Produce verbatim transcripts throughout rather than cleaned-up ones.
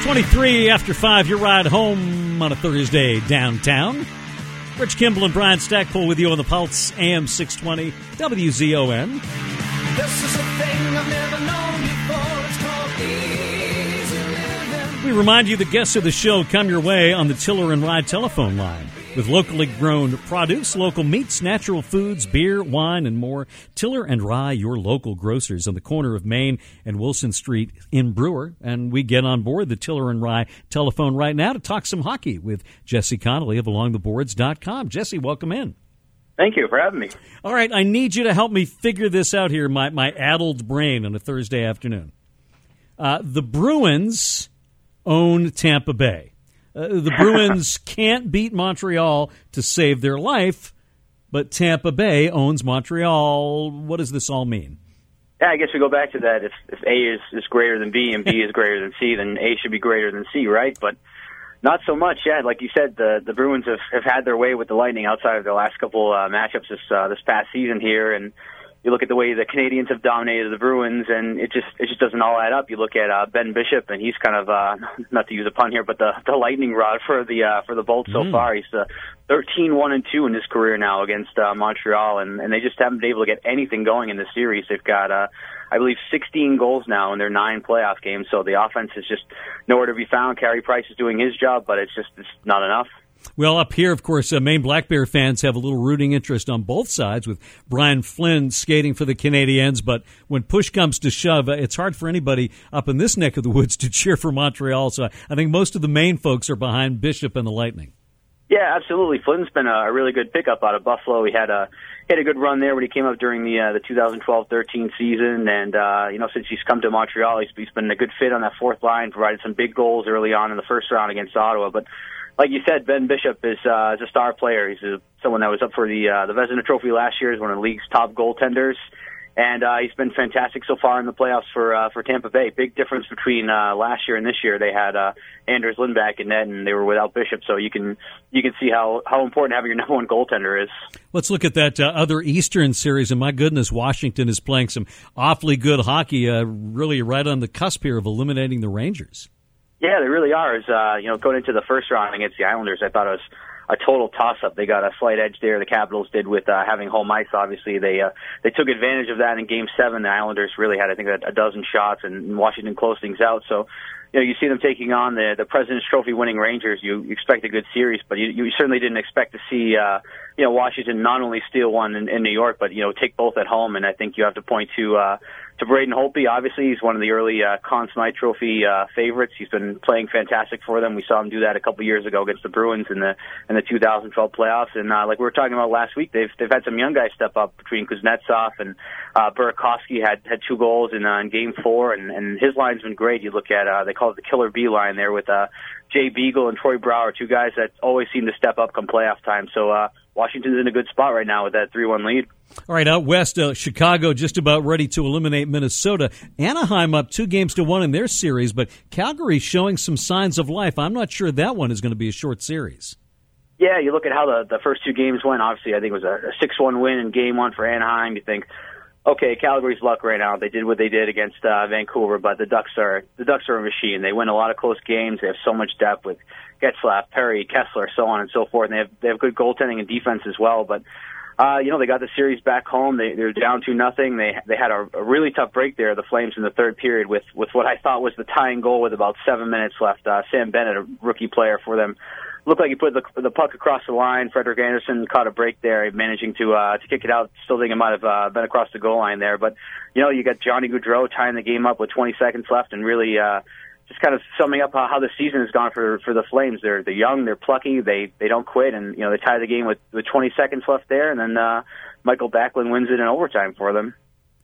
twenty-three after five, your ride home on a Thursday downtown. Rich Kimball and Brian Stackpole with you on the Pulse, A M six twenty, W Z O N. This is a thing I've never known before. It's called easy living. We remind you the guests of the show come your way on the Tiller and Rye telephone line. With locally grown produce, local meats, natural foods, beer, wine, and more, Tiller and Rye, your local grocers on the corner of Main and Wilson Street in Brewer. And we get on board the Tiller and Rye telephone right now to talk some hockey with Jesse Connolly of along the boards dot com. Jesse, welcome in. Thank you for having me. All right, I need you to help me figure this out here, my, my addled brain on a Thursday afternoon. Uh, the Bruins own Tampa Bay. Uh, the Bruins can't beat Montreal to save their life, but Tampa Bay owns Montreal. What does this all mean? Yeah, I guess we go back to that. If, if A is, is greater than B and B is greater than C, then A should be greater than C, right? But not so much. Yeah, like you said, the the Bruins have, have had their way with the Lightning outside of their last couple uh, matchups this uh, this past season here, and you look at the way the Canadians have dominated the Bruins, and it just it just doesn't all add up. You look at uh, Ben Bishop, and he's kind of uh, not to use a pun here, but the the lightning rod for the uh, for the Bolts so mm. far. He's uh, thirteen one and two in his career now against uh, Montreal, and, and they just haven't been able to get anything going in the series. They've got uh, I believe sixteen goals now in their nine playoff games, so the offense is just nowhere to be found. Carey Price is doing his job, but it's just it's not enough. Well, up here, of course, uh, Maine Black Bear fans have a little rooting interest on both sides with Brian Flynn skating for the Canadiens. But when push comes to shove, uh, it's hard for anybody up in this neck of the woods to cheer for Montreal. So I think most of the Maine folks are behind Bishop and the Lightning. Yeah, absolutely. Flynn's been a really good pickup out of Buffalo. He had a he had a good run there when he came up during the uh, the twenty twelve thirteen season, and uh, you know since he's come to Montreal, he's, he's been a good fit on that fourth line. Provided some big goals early on in the first round against Ottawa, but. Like you said, Ben Bishop is, uh, is a star player. He's a, someone that was up for the uh, the Vezina Trophy last year. He's one of the league's top goaltenders, and uh, he's been fantastic so far in the playoffs for uh, for Tampa Bay. Big difference between uh, last year and this year. They had uh, Anders Lindback in net, and they were without Bishop. So you can you can see how, how important having your number one goaltender is. Let's look at that uh, other Eastern series, and my goodness, Washington is playing some awfully good hockey, uh, really right on the cusp here of eliminating the Rangers. Yeah, they really are. As, uh, you know, going into the first round against the Islanders, I thought it was a total toss-up. They got a slight edge there. The Capitals did with uh, having home ice. Obviously, they uh, they took advantage of that in Game Seven. The Islanders really had, I think, a, a dozen shots, and Washington closed things out. So, you know, you see them taking on the the President's Trophy winning Rangers. You, you expect a good series, but you, you certainly didn't expect to see, uh, you know, Washington not only steal one in, in New York, but you know, take both at home. And I think you have to point to. Uh, To Braden Holtby, obviously, he's one of the early uh, Conn Smythe Trophy uh, favorites. He's been playing fantastic for them. We saw him do that a couple years ago against the Bruins in the in the two thousand twelve playoffs. And uh, like we were talking about last week, they've they've had some young guys step up between Kuznetsov and uh, Burakovsky had had two goals in uh, in Game Four, and and his line's been great. You look at uh, they call it the Killer B line there with uh, Jay Beagle and Troy Brouwer, two guys that always seem to step up come playoff time. So uh, Washington's in a good spot right now with that three one lead. All right, out west, uh, Chicago just about ready to eliminate Minnesota. Anaheim up two games to one in their series, but Calgary showing some signs of life. I'm not sure that one is going to be a short series. Yeah, you look at how the, the first two games went. Obviously, I think it was a six one win in game one for Anaheim. You think, okay, Calgary's luck right now. They did what they did against uh, Vancouver, but the Ducks are the Ducks are a machine. They win a lot of close games. They have so much depth with Getzlaf, Perry, Kessler, so on and so forth. And they have they have good goaltending and defense as well, but. Uh, you know, they got the series back home. They, they're down two nothing. They they had a, a really tough break there, the Flames, in the third period with, with what I thought was the tying goal with about seven minutes left. Uh, Sam Bennett, a rookie player for them, looked like he put the, the puck across the line. Frederik Andersen caught a break there, managing to uh, to kick it out. Still think it might have uh, been across the goal line there. But, you know, you got Johnny Gaudreau tying the game up with twenty seconds left and really uh, just kind of summing up how, how the season has gone for for the Flames. They're they're young, they're plucky, they they don't quit, and, you know, they tie the game with, with twenty seconds left there, and then uh, Michael Backlund wins it in overtime for them.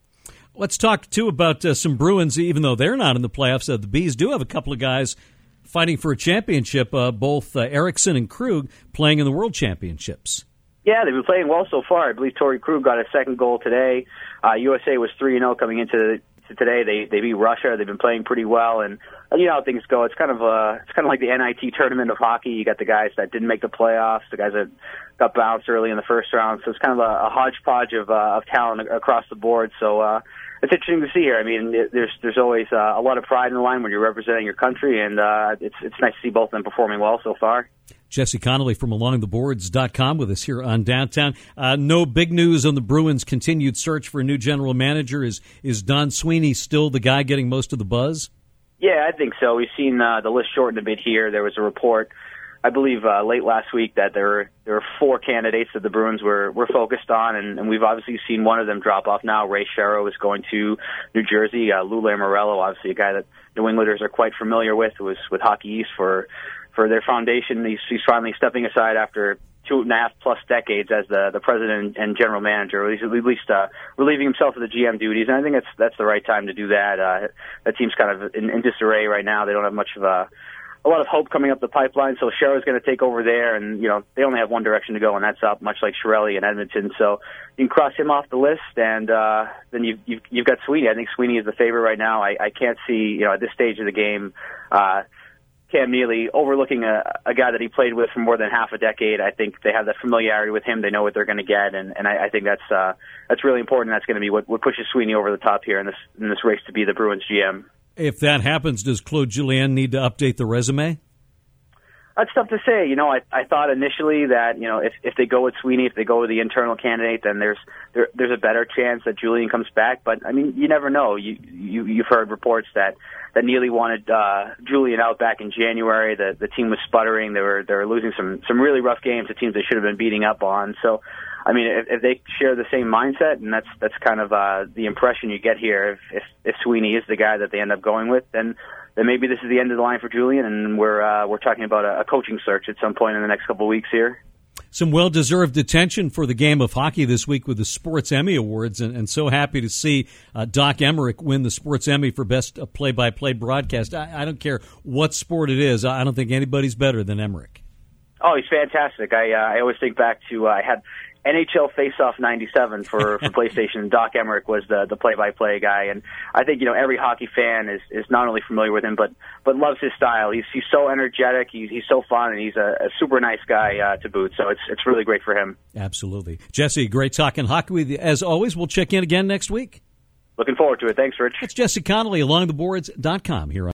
Let's talk, too, about uh, some Bruins, even though they're not in the playoffs. Uh, the Bees do have a couple of guys fighting for a championship, uh, both uh, Eriksson and Krug playing in the World Championships. Yeah, they've been playing well so far. I believe Torrey Krug got a second goal today. Uh, U S A was three and oh coming into to today. They they beat Russia. They've been playing pretty well, and you know how things go. It's kind of uh it's kind of like the N I T tournament of hockey. You got the guys that didn't make the playoffs, the guys that got bounced early in the first round. So it's kind of a, a hodgepodge of uh, of talent across the board. So uh, it's interesting to see here. I mean, it, there's there's always uh, a lot of pride in the line when you're representing your country, and uh, it's it's nice to see both of them performing well so far. Jesse Connolly from along the boards dot com with us here on Downtown. Uh, no big news on the Bruins' continued search for a new general manager. Is is Don Sweeney still the guy getting most of the buzz? Yeah, I think so. We've seen uh, the list shortened a bit here. There was a report, I believe, uh, late last week that there were, there were four candidates that the Bruins were, were focused on, and, and we've obviously seen one of them drop off now. Ray Shero is going to New Jersey. Uh, Lou Lamoriello, obviously a guy that New Englanders are quite familiar with, who was with Hockey East for for their foundation. He's, he's finally stepping aside after two and a half plus decades as the the president and general manager, or at least uh, relieving himself of the G M duties. And I think that's that's the right time to do that. Uh, that team's kind of in, in disarray right now. They don't have much of a a lot of hope coming up the pipeline. So Shero's going to take over there, and you know they only have one direction to go, and that's up, much like Chiarelli in Edmonton. So you can cross him off the list, and uh, then you've, you've you've got Sweeney. I think Sweeney is the favorite right now. I, I can't see, you know, at this stage of the game, Uh, Cam Neely overlooking a, a guy that he played with for more than half a decade. I think they have that familiarity with him. They know what they're going to get, and, and I, I think that's uh, that's really important. That's going to be what, what pushes Sweeney over the top here in this in this race to be the Bruins G M. If that happens, does Claude Julien need to update the resume? That's tough to say. You know, I, I thought initially that, you know, if, if they go with Sweeney, if they go with the internal candidate, then there's there, there's a better chance that Julien comes back. But, I mean, you never know. You, you, you've heard reports that, that Neely wanted uh, Julien out back in January. The, the team was sputtering. They were, they were losing some, some really rough games to teams they should have been beating up on. So, I mean, if, if they share the same mindset, and that's that's kind of uh, the impression you get here, if, if, if Sweeney is the guy that they end up going with, then then maybe this is the end of the line for Julien, and we're uh, we're talking about a, a coaching search at some point in the next couple of weeks here. Some well-deserved attention for the game of hockey this week with the Sports Emmy Awards, and, and so happy to see uh, Doc Emmerich win the Sports Emmy for Best Play-by-Play Broadcast. I, I don't care what sport it is. I don't think anybody's better than Emmerich. Oh, he's fantastic. I uh, I always think back to uh, I had N H L Face-Off ninety-seven for, for PlayStation. Doc Emmerich was the, the play-by-play guy, and I think, you know, every hockey fan is, is not only familiar with him, but but loves his style. He's he's so energetic, he's he's so fun, and he's a, a super nice guy uh, to boot. So it's it's really great for him. Absolutely, Jesse. Great talking hockey with you as always. We'll check in again next week. Looking forward to it. Thanks, Rich. That's Jesse Connolly, along the boards dot com here on